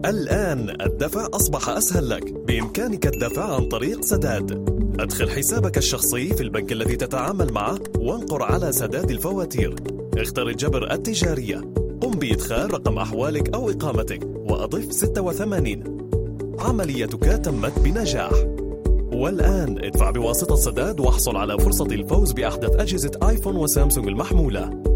الآن الدفع أصبح أسهل لك، بإمكانك الدفع عن طريق سداد. أدخل حسابك الشخصي في البنك الذي تتعامل معه وانقر على سداد الفواتير. اختر الجبر التجارية، قم بإدخال رقم أحوالك أو إقامتك وأضف 86. عمليتك تمت بنجاح. والآن ادفع بواسطة سداد واحصل على فرصة الفوز بأحدث أجهزة آيفون وسامسونج المحمولة.